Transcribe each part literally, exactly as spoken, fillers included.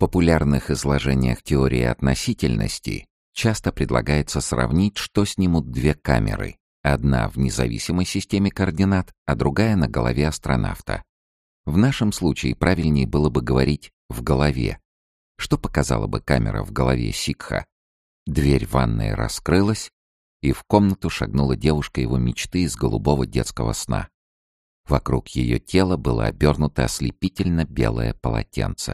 популярных изложениях теории относительности часто предлагается сравнить, что снимут две камеры. Одна в независимой системе координат, а другая на голове астронавта. В нашем случае правильнее было бы говорить «в голове». Что показала бы камера в голове Сикха? Дверь ванной раскрылась, и в комнату шагнула девушка его мечты из голубого детского сна. Вокруг ее тела было обернуто ослепительно белое полотенце.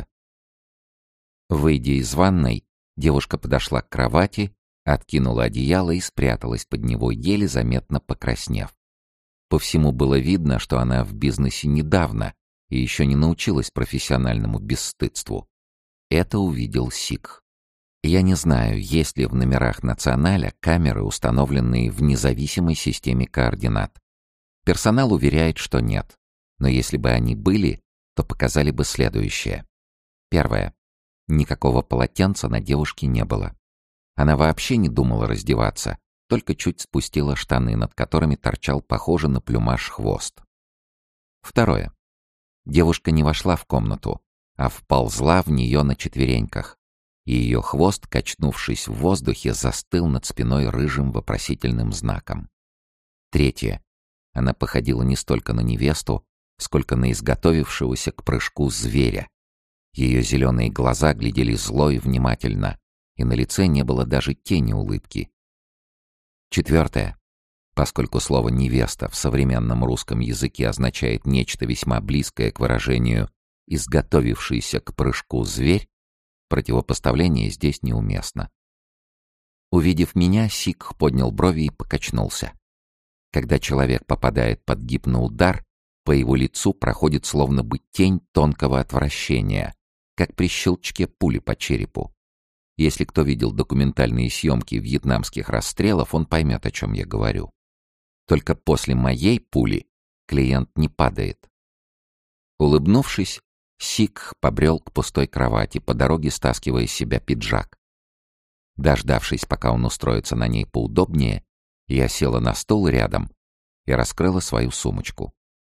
Выйдя из ванной, девушка подошла к кровати, откинула одеяло и спряталась под него, еле заметно покраснев. По всему было видно, что она в бизнесе недавно и еще не научилась профессиональному бесстыдству. Это увидел Сикх. Я не знаю, есть ли в номерах Националя камеры, установленные в независимой системе координат. Персонал уверяет, что нет. Но если бы они были, то показали бы следующее. Первое. Никакого полотенца на девушке не было. Она вообще не думала раздеваться, только чуть спустила штаны, над которыми торчал похожий на плюмаж хвост. Второе. Девушка не вошла в комнату, а вползла в нее на четвереньках, и ее хвост, качнувшись в воздухе, застыл над спиной рыжим вопросительным знаком. Третье. Она походила не столько на невесту, сколько на изготовившегося к прыжку зверя. Ее зеленые глаза глядели зло и внимательно, и на лице не было даже тени улыбки. Четвертое. Поскольку слово «невеста» в современном русском языке означает нечто весьма близкое к выражению «изготовившийся к прыжку зверь», противопоставление здесь неуместно. Увидев меня, Сикх поднял брови и покачнулся. Когда человек попадает под гипноудар, по его лицу проходит словно бы тень тонкого отвращения, как при щелчке пули по черепу. Если кто видел документальные съемки вьетнамских расстрелов, он поймет, о чем я говорю. Только после моей пули клиент не падает. Улыбнувшись, Сикх побрел к пустой кровати, по дороге стаскивая с себя пиджак. Дождавшись, пока он устроится на ней поудобнее, я села на стул рядом и раскрыла свою сумочку.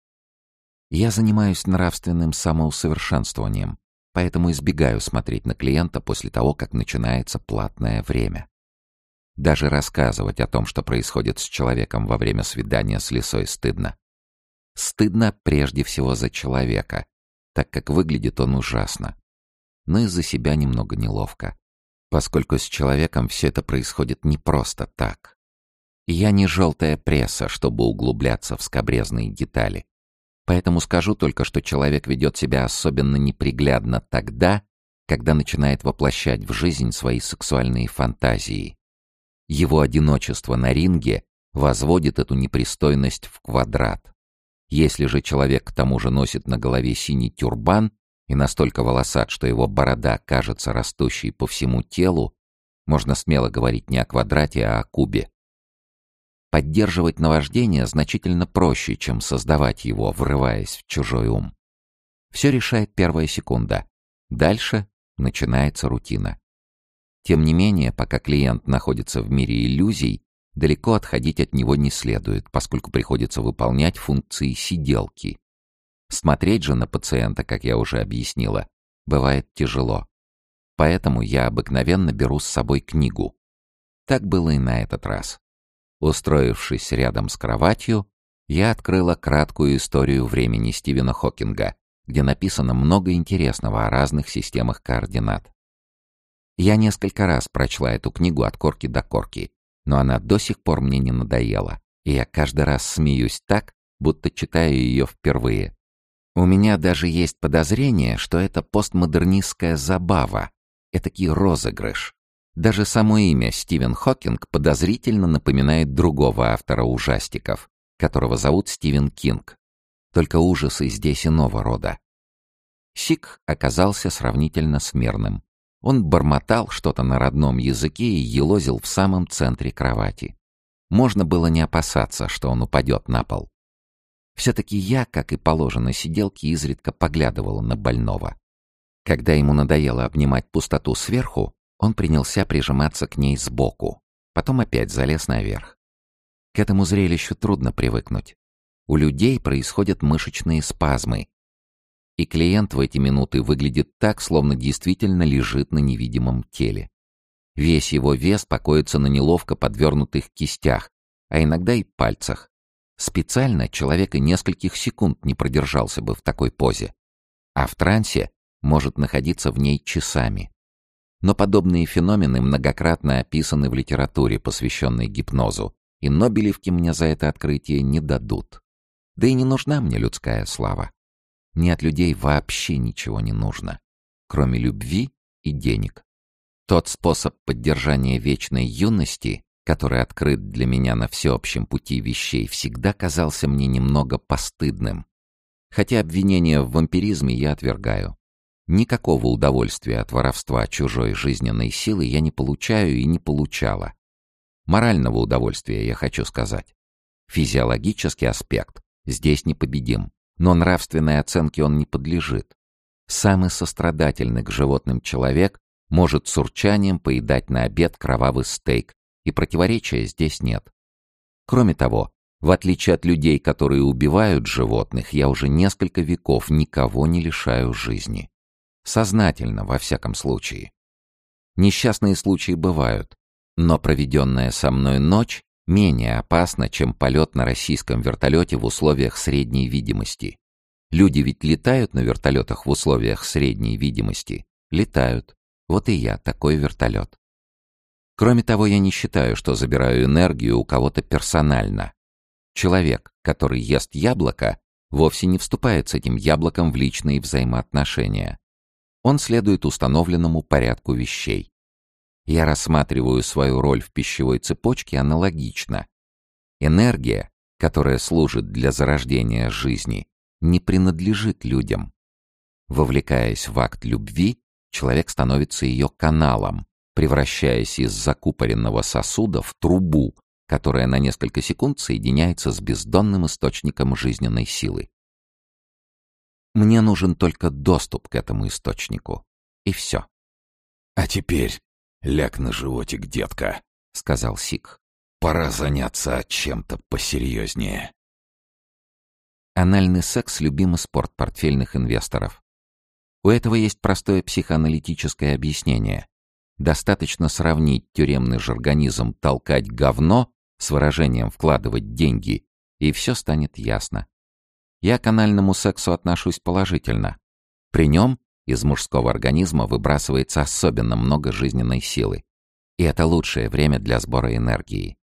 Я занимаюсь нравственным самоусовершенствованием, поэтому избегаю смотреть на клиента после того, как начинается платное время. Даже рассказывать о том, что происходит с человеком во время свидания с лисой, стыдно. Стыдно прежде всего за человека, так как выглядит он ужасно. Но и за себя немного неловко, поскольку с человеком все это происходит не просто так. Я не желтая пресса, чтобы углубляться в скабрезные детали. Поэтому скажу только, что человек ведет себя особенно неприглядно тогда, когда начинает воплощать в жизнь свои сексуальные фантазии. Его одиночество на ринге возводит эту непристойность в квадрат. Если же человек к тому же носит на голове синий тюрбан и настолько волосат, что его борода кажется растущей по всему телу, можно смело говорить не о квадрате, а о кубе. Поддерживать наваждение значительно проще, чем создавать его, врываясь в чужой ум. Все решает первая секунда. Дальше начинается рутина. Тем не менее, пока клиент находится в мире иллюзий, далеко отходить от него не следует, поскольку приходится выполнять функции сиделки. Смотреть же на пациента, как я уже объяснила, бывает тяжело. Поэтому я обыкновенно беру с собой книгу. Так было и на этот раз. Устроившись рядом с кроватью, я открыла краткую историю времени Стивена Хокинга, где написано много интересного о разных системах координат. Я несколько раз прочла эту книгу от корки до корки, но она до сих пор мне не надоела, и я каждый раз смеюсь так, будто читаю ее впервые. У меня даже есть подозрение, что это постмодернистская забава, этакий розыгрыш. Даже само имя Стивен Хокинг подозрительно напоминает другого автора ужастиков, которого зовут Стивен Кинг. Только ужасы здесь иного рода. Сикх оказался сравнительно смирным. Он бормотал что-то на родном языке и елозил в самом центре кровати. Можно было не опасаться, что он упадет на пол. Все-таки я, как и положено сиделке, изредка поглядывала на больного. Когда ему надоело обнимать пустоту сверху, он принялся прижиматься к ней сбоку, потом опять залез наверх. К этому зрелищу трудно привыкнуть. У людей происходят мышечные спазмы. И клиент в эти минуты выглядит так, словно действительно лежит на невидимом теле. Весь его вес покоится на неловко подвернутых кистях, а иногда и пальцах. Специально человек и нескольких секунд не продержался бы в такой позе, а в трансе может находиться в ней часами. Но подобные феномены многократно описаны в литературе, посвященной гипнозу, и Нобелевки мне за это открытие не дадут. Да и не нужна мне людская слава. Мне от людей вообще ничего не нужно, кроме любви и денег. Тот способ поддержания вечной юности, который открыт для меня на всеобщем пути вещей, всегда казался мне немного постыдным. Хотя обвинения в вампиризме я отвергаю. Никакого удовольствия от воровства чужой жизненной силы я не получаю и не получала. Морального удовольствия, я хочу сказать. Физиологический аспект здесь непобедим, но нравственной оценке он не подлежит. Самый сострадательный к животным человек может с урчанием поедать на обед кровавый стейк, и противоречия здесь нет. Кроме того, в отличие от людей, которые убивают животных, я уже несколько веков никого не лишаю жизни. Сознательно, во всяком случае. Несчастные случаи бывают, но проведенная со мной ночь менее опасна, чем полет на российском вертолете в условиях средней видимости. Люди ведь летают на вертолетах в условиях средней видимости. Летают. Вот и я такой вертолет. Кроме того, я не считаю, что забираю энергию у кого-то персонально. Человек, который ест яблоко, вовсе не вступает с этим яблоком в личные взаимоотношения. Он следует установленному порядку вещей. Я рассматриваю свою роль в пищевой цепочке аналогично. Энергия, которая служит для зарождения жизни, не принадлежит людям. Вовлекаясь в акт любви, человек становится ее каналом, превращаясь из закупоренного сосуда в трубу, которая на несколько секунд соединяется с бездонным источником жизненной силы. Мне нужен только доступ к этому источнику. И все. — А теперь ляг на животик, детка, — сказал Сик. — Пора заняться чем-то посерьезнее. Анальный секс — любимый спорт портфельных инвесторов. У этого есть простое психоаналитическое объяснение. Достаточно сравнить тюремный жаргонизм «толкать говно» с выражением «вкладывать деньги», и все станет ясно. Я к анальному сексу отношусь положительно. При нем из мужского организма выбрасывается особенно много жизненной силы. И это лучшее время для сбора энергии.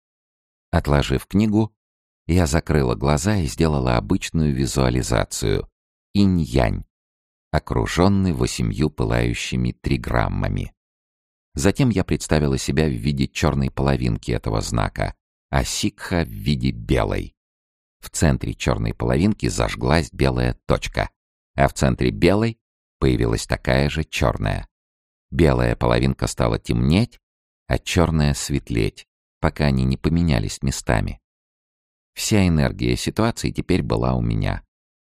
Отложив книгу, я закрыла глаза и сделала обычную визуализацию. Инь-янь, окруженный восемью пылающими триграммами. Затем я представила себя в виде черной половинки этого знака, а сикха в виде белой. В центре черной половинки зажглась белая точка, а в центре белой появилась такая же черная. Белая половинка стала темнеть, а черная светлеть, пока они не поменялись местами. Вся энергия ситуации теперь была у меня.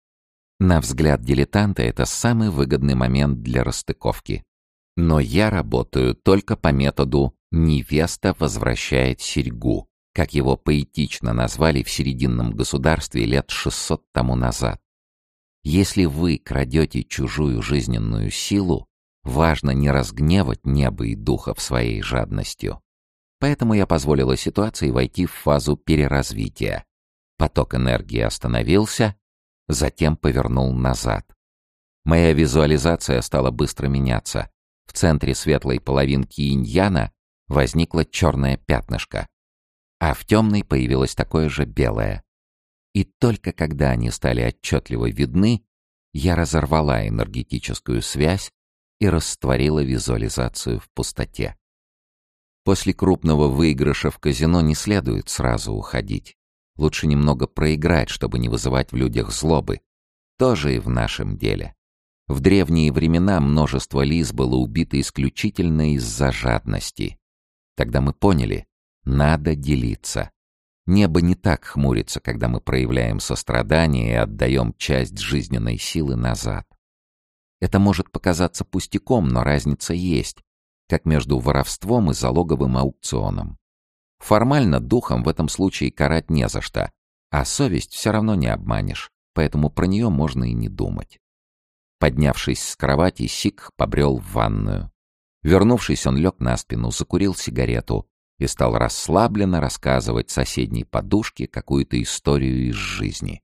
На взгляд дилетанта это самый выгодный момент для расстыковки. Но я работаю только по методу «невеста возвращает серьгу», как его поэтично назвали в серединном государстве лет шестьсот тому назад. Если вы крадете чужую жизненную силу, важно не разгневать небо и духов своей жадностью. Поэтому я позволила ситуации войти в фазу переразвития. Поток энергии остановился, затем повернул назад. Моя визуализация стала быстро меняться. В центре светлой половинки инь-яна возникло черное пятнышко, а в темной появилось такое же белое. И только когда они стали отчетливо видны, я разорвала энергетическую связь и растворила визуализацию в пустоте. После крупного выигрыша в казино не следует сразу уходить. Лучше немного проиграть, чтобы не вызывать в людях злобы. Тоже и в нашем деле. В древние времена множество лис было убито исключительно из-за жадности. Тогда мы поняли, надо делиться. Небо не так хмурится, когда мы проявляем сострадание и отдаем часть жизненной силы назад. Это может показаться пустяком, но разница есть, как между воровством и залоговым аукционом. Формально духом в этом случае карать не за что, а совесть все равно не обманешь, поэтому про нее можно и не думать. Поднявшись с кровати, Сикх побрел в ванную. Вернувшись, он лег на спину, закурил сигарету и стал расслабленно рассказывать соседней подушке какую-то историю из жизни.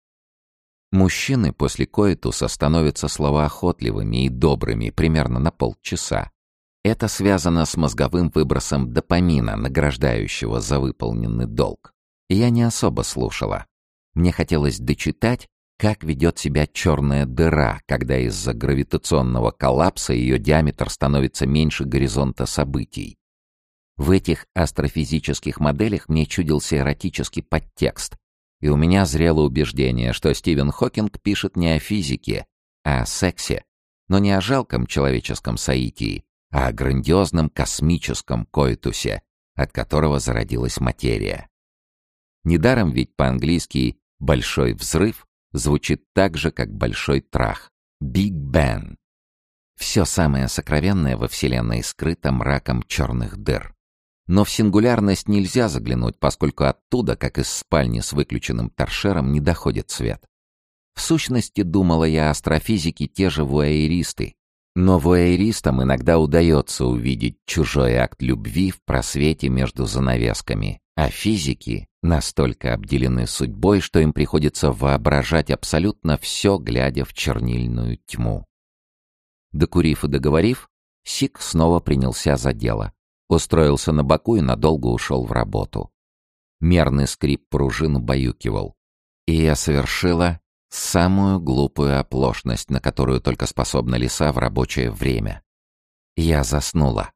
Мужчины после коитуса становятся словоохотливыми и добрыми примерно на полчаса. Это связано с мозговым выбросом допамина, награждающего за выполненный долг. И я не особо слушала. Мне хотелось дочитать, как ведет себя черная дыра, когда из-за гравитационного коллапса ее диаметр становится меньше горизонта событий. В этих астрофизических моделях мне чудился эротический подтекст, и у меня зрело убеждение, что Стивен Хокинг пишет не о физике, а о сексе, но не о жалком человеческом соитии, а о грандиозном космическом коитусе, от которого зародилась материя. Недаром ведь по-английски «большой взрыв» звучит так же, как «большой трах» — «Big Bang». Все самое сокровенное во Вселенной скрыто мраком черных дыр. Но в сингулярность нельзя заглянуть, поскольку оттуда, как из спальни с выключенным торшером, не доходит свет. В сущности, думала я, астрофизики те же вуайеристы. Но вуайеристам иногда удается увидеть чужой акт любви в просвете между занавесками, а физики настолько обделены судьбой, что им приходится воображать абсолютно все, глядя в чернильную тьму. Докурив и договорив, Сикх снова принялся за дело. Устроился на боку и надолго ушел в работу. Мерный скрип пружин убаюкивал. И я совершила самую глупую оплошность, на которую только способна лиса в рабочее время. Я заснула.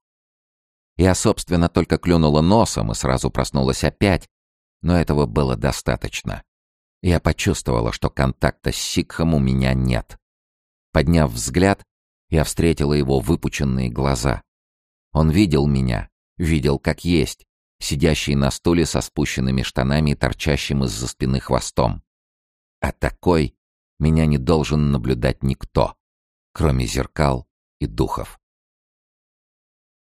Я, собственно, только клюнула носом и сразу проснулась опять, но этого было достаточно. Я почувствовала, что контакта с Сикхом у меня нет. Подняв взгляд, я встретила его выпученные глаза. Он видел меня, видел как есть, сидящий на стуле со спущенными штанами и торчащим из-за спины хвостом. А такой меня не должен наблюдать никто, кроме зеркал и духов.